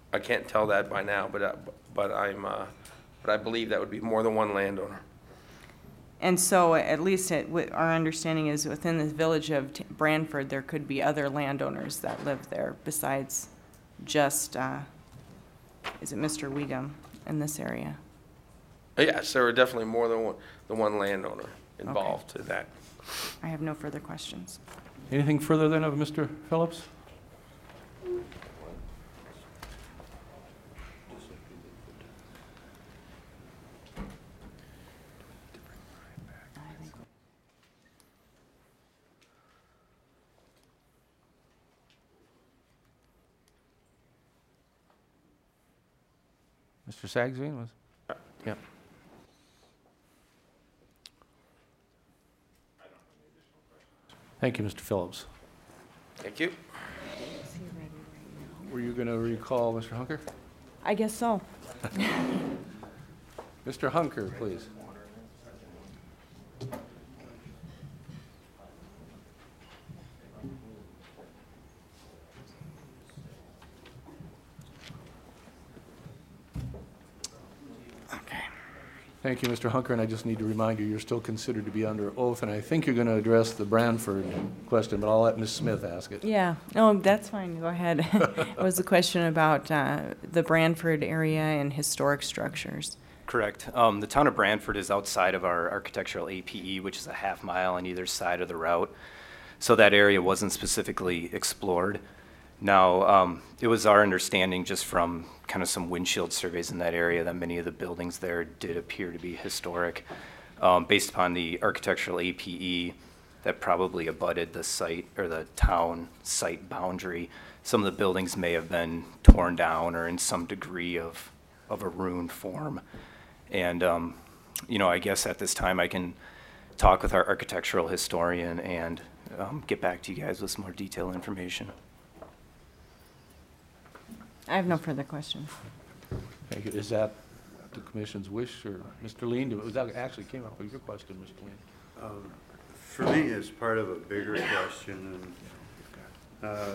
I can't tell that by now, but, uh, but I'm, uh, but I believe that would be more than one landowner. And so at least it, wi- our understanding is within the village of T- Branford, there could be other landowners that live there besides just, uh, is it Mister Wiegum in this area? Uh, Yes, there are definitely more than one, than one landowner involved in that. I have no further questions. Anything further then of Mister Phillips? Mister Sagsveen was? Yeah. Thank you, Mister Phillips. Thank you. Were you going to recall Mister Hunker? I guess so. Mister Hunker, please. Thank you, Mister Hunker, and I just need to remind you, you're still considered to be under oath, and I think you're going to address the Branford question, but I'll let Miz Smith ask it. Yeah, no, that's fine, go ahead. It was a question about uh, the Branford area and historic structures. Correct. Um, the town of Branford is outside of our architectural A P E, which is a half mile on either side of the route. So that area wasn't specifically explored. Now, um, it was our understanding just from kind of some windshield surveys in that area that many of the buildings there did appear to be historic. Um, based upon the architectural A P E that probably abutted the site or the town site boundary, some of the buildings may have been torn down or in some degree of, of a ruined form. And, um, you know, I guess at this time I can talk with our architectural historian and um, get back to you guys with some more detailed information. I have no further questions. Thank you. Is that the commission's wish, or Mister Lean? Was that actually came up with your question, Mister Lean? Um, For me, it's part of a bigger question, and uh,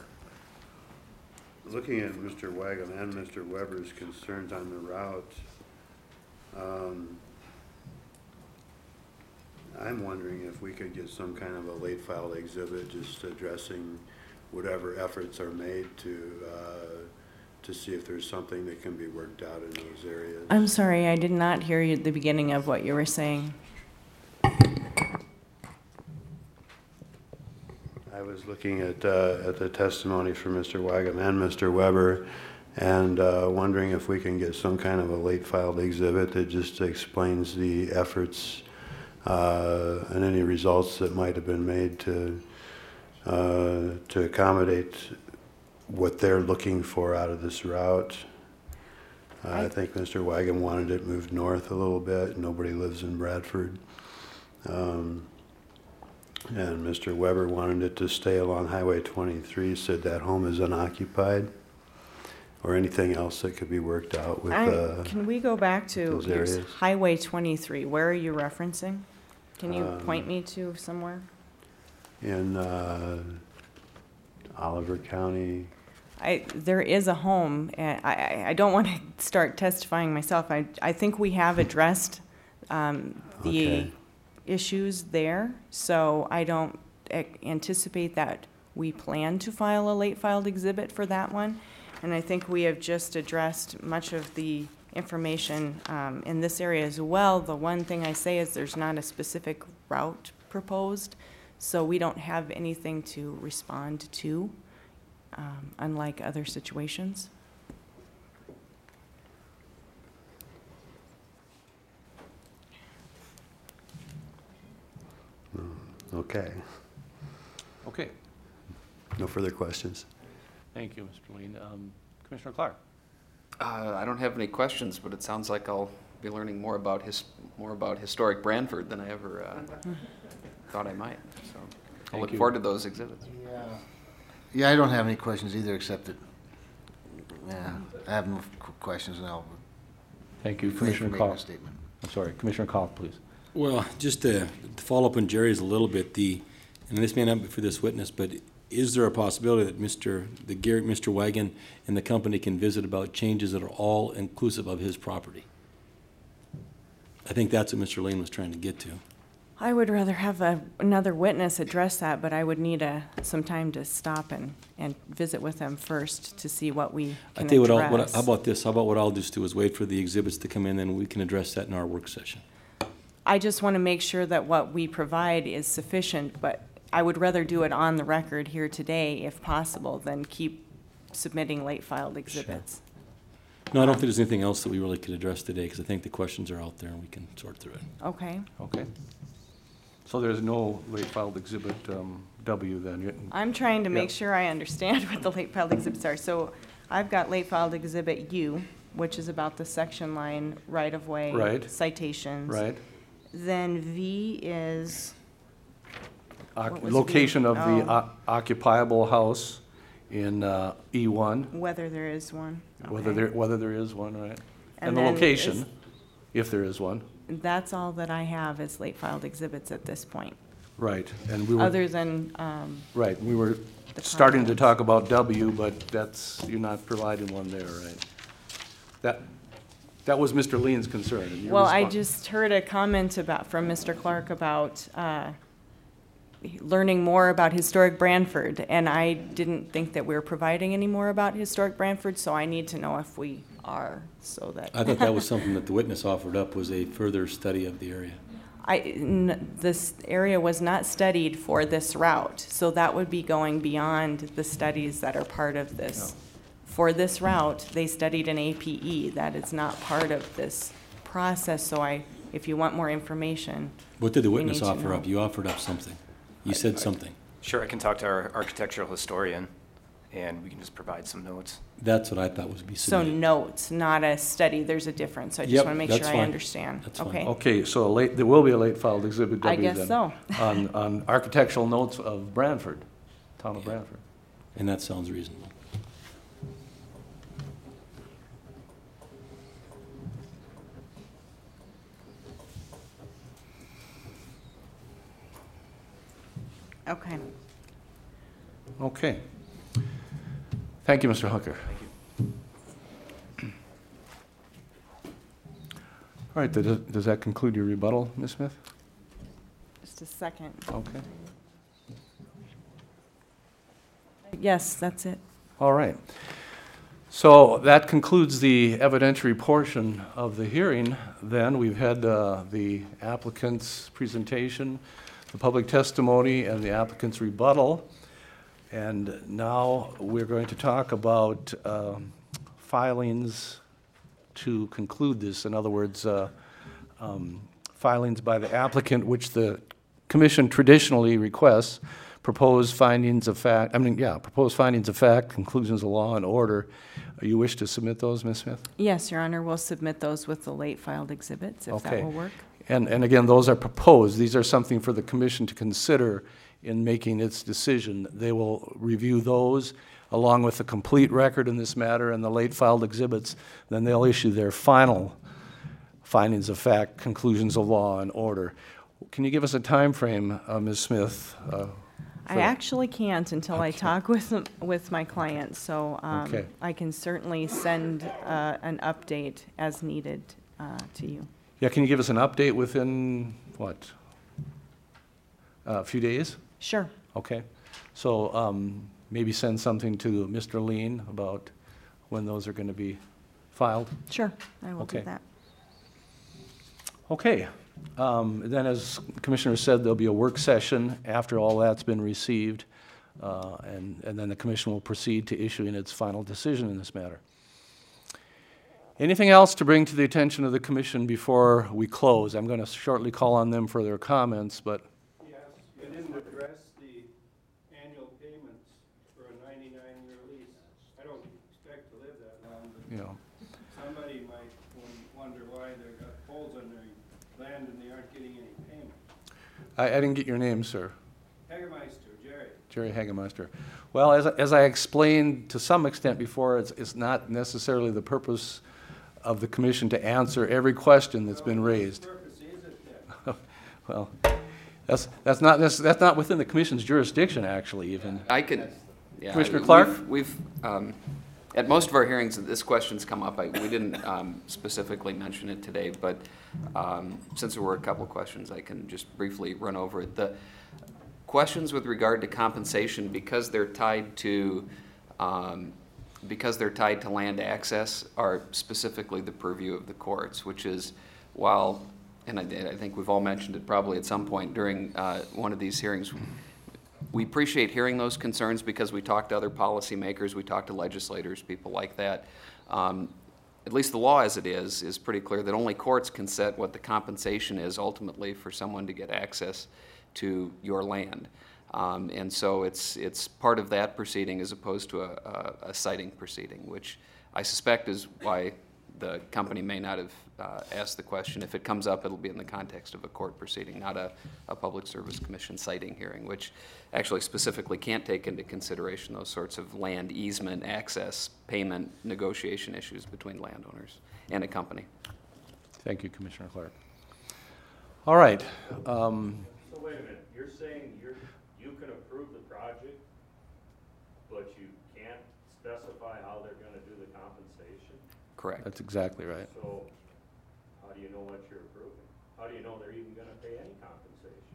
looking at Mister Wagum and Mister Weber's concerns on the route, um, I'm wondering if we could get some kind of a late filed exhibit just addressing whatever efforts are made to uh, to see if there's something that can be worked out in those areas. I'm sorry, I did not hear you at the beginning of what you were saying. I was looking at, uh, at the testimony from Mister Wagum and Mister Weber, and uh, wondering if we can get some kind of a late filed exhibit that just explains the efforts uh, and any results that might have been made to uh, to accommodate what they're looking for out of this route. Uh, I think Mister Wagum wanted it moved north a little bit. Nobody lives in Bradford. Um, and Mister Weber wanted it to stay along Highway twenty-three, said that home is unoccupied, or anything else that could be worked out with I- uh, Can we go back to those your s- areas. Highway twenty-three? Where are you referencing? Can you Um, point me to somewhere? in uh, Oliver County. I, there is a home, and I, I- I don't want to start testifying myself. I, I think we have addressed um, the Okay. issues there, so I don't a- anticipate that we plan to file a late filed exhibit for that one. And I think we have just addressed much of the information um, in this area as well. The one thing I say is there's not a specific route proposed, so we don't have anything to respond to, um, unlike other situations. Okay. Okay. No further questions. Thank you, Mister Lean. Um, Commissioner Clark? Uh, I don't have any questions, but it sounds like I'll be learning more about his, more about historic Branford than I ever uh, thought I might. So I'll Thank look you. forward to those exhibits. Yeah, I don't have any questions either, except that, yeah, I have no qu- questions, and I'll Thank you, refrain from Commissioner making a Cobb. statement. I'm sorry, Commissioner Cobb, please. Well, just to to follow up on Jerry's a little bit, the, and this may not be for this witness, but is there a possibility that Mister the Gary, Mister Wagon and the company can visit about changes that are all inclusive of his property? I think that's what Mister Lane was trying to get to. I would rather have a, another witness address that, but I would need a, some time to stop and, and visit with them first to see what we I can tell you what, I'll- what, address. how about this? How about what I'll just do is wait for the exhibits to come in, and we can address that in our work session. I just want to make sure that what we provide is sufficient, but I would rather do it on the record here today, if possible, than keep submitting late filed exhibits. No, I don't think there's anything else that we really could address today, because I think the questions are out there and we can sort through it. Okay. Okay. So there's no late filed exhibit um, W then? You- I'm trying to make Yeah. sure I understand what the late filed exhibits are. So I've got late filed exhibit U, which is about the section line right-of-way Right. citations. Right? Then V is, Oc- What was Location B? of the Oh. o- occupiable house in uh, E one, whether there is one. whether Okay. there, whether there is one, right? And And the then location, is- if there is one, That's all that I have as late filed exhibits at this point, right. And we were, other than, um, right, we were the starting to comments. talk about W, but that's, you're not providing one there, right? That, that was Mister Lean's concern. and your well, I respon- just heard a comment about, from Mister Clark about uh, learning more about historic Branford, and I didn't think that we were providing any more about historic Branford, so I need to know if we are, so that. I thought that was something that the witness offered up, was a further study of the area. I, n- this area was not studied for this route, so that would be going beyond the studies that are part of this. For this route, they studied an A P E, that is not part of this process, so I, if you want more information, What did the We witness need to offer know. up? You offered up something. You said something. Sure, I can talk to our architectural historian, and we can just provide some notes. That's what I thought was be so submitted. notes, not a study, there's a difference, so I just Yep, want to make that's sure I fine. understand. That's fine. Okay, Okay, so a late, there will be a late filed exhibit I W guess then. so. On, on architectural notes of Branford, town of Branford. And that sounds reasonable. Okay. Okay. Thank you, Mister Hooker. All right, does does that conclude your rebuttal, Miz Smith? Just a second. Okay. Yes, that's it. All right. So that concludes the evidentiary portion of the hearing. Then we've had uh, the applicant's presentation, the public testimony, and the applicant's rebuttal. And now we're going to talk about um, filings to conclude this. In other words, uh, um, filings by the applicant, which the commission traditionally requests, proposed findings of fact, I mean, yeah, proposed findings of fact, conclusions of law and order. You wish to submit those, Miz Smith? Yes, Your Honor, we'll submit those with the late filed exhibits, if that Okay. will work. And, and again, those are proposed. These are something for the commission to consider in making its decision. They will review those along with the complete record in this matter and the late filed exhibits. Then they'll issue their final findings of fact, conclusions of law and order. Can you give us a time frame, uh, Miz Smith? uh, I for- actually can't until I Okay. talk with, them- with my client, so um, Okay. I can certainly send uh, an update as needed uh, to you. Yeah, can you give us an update within, what, a few days? Sure. Okay. So um, maybe send something to Mister Lean about when those are going to be filed? Sure, I will do Okay. that. Okay. Um, Then, as the Commissioner said, there'll be a work session after all that's been received, uh, and and then the commission will proceed to issuing its final decision in this matter. Anything else to bring to the attention of the commission before we close? I'm going to shortly call on them for their comments, but Yes, you didn't address the annual payments for a ninety-nine year lease. I don't expect to live that long, but you know, somebody might won- wonder why they've got holes in their land and they aren't getting any payment. I, I didn't get your name, sir. Hagemeister, Jerry. Jerry Hagemeister. Well, as, I- as I explained to some extent before, it's, it's not necessarily the purpose of the commission to answer every question that's been raised. Purpose is it then? Well, That's, that's not, that's, that's not within the commission's jurisdiction, actually, even. I could, yeah. Commissioner we've- Clark? We've, um, at most of our hearings, this question's come up. I, we didn't um, specifically mention it today, but um, since there were a couple of questions, I can just briefly run over it. The questions with regard to compensation, because they're tied to, um, because they're tied to land access, are specifically the purview of the courts, which is, while, and I, I think we've all mentioned it probably at some point during uh, one of these hearings, we appreciate hearing those concerns because we talk to other policymakers, we talk to legislators, people like that. Um, at least the law as it is, is pretty clear that only courts can set what the compensation is ultimately for someone to get access to your land. Um, and so it's, it's part of that proceeding as opposed to a, a, a citing proceeding, which I suspect is why the company may not have uh, asked the question. If it comes up, it'll be in the context of a court proceeding, not a, a Public Service Commission citing hearing, which actually specifically can't take into consideration those sorts of land easement, access, payment, negotiation issues between landowners and a company. Thank you, Commissioner Clark. All right. Um, So wait a minute, you're saying you're, you can approve the project, but you can't specify how they're gonna do the compensation? Correct. That's exactly right. So how do you know what you're approving? How do you know they're even gonna pay any compensation?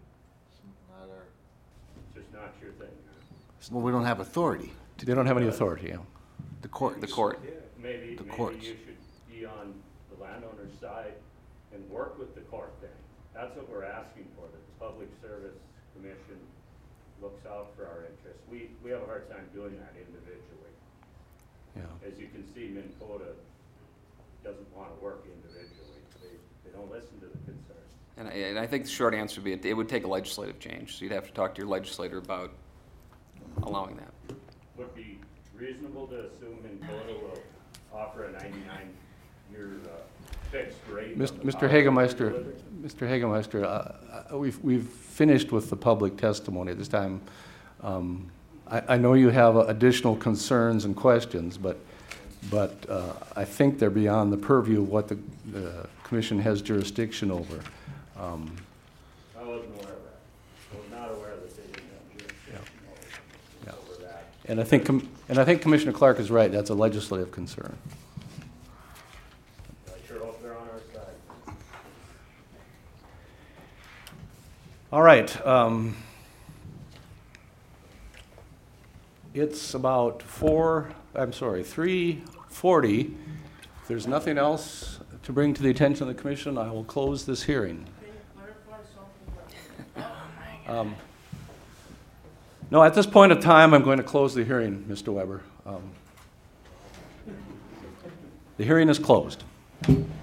It's just not your thing. Well, we don't have authority. They don't have any authority, yeah. The courts. The court. Yeah, maybe, The maybe courts. you should be on the landowner's side and work with the court then. That's what we're asking for, that the Public Service Commission looks out for our interests. We, we have a hard time doing that individually. Yeah. As you can see, Minn Kota doesn't want to work individually. They, they don't listen to the concerns. And I, and I think the short answer would be it, it would take a legislative change. So you'd have to talk to your legislator about allowing that. Would be reasonable to assume Minn Kota will offer a ninety-nine year uh, fixed rate. on the Mister power Hagemeister, delivery? Mister Hagemeister, uh, uh, we've, we've finished with the public testimony at this time. Um, I, I know you have additional concerns and questions, but, but uh, I think they're beyond the purview of what the, the commission has jurisdiction over. Um, I wasn't aware of that. I was not aware that they didn't have jurisdiction Yeah. over, over that. And I think, com- and I think Commissioner Clark is right, that's a legislative concern. I sure hope they're on our side. All right. Um, it's about four, I'm sorry, three forty. If there's nothing else to bring to the attention of the commission, I will close this hearing. Um, no, at this point of time, I'm going to close the hearing, Mister Weber. Um, the hearing is closed.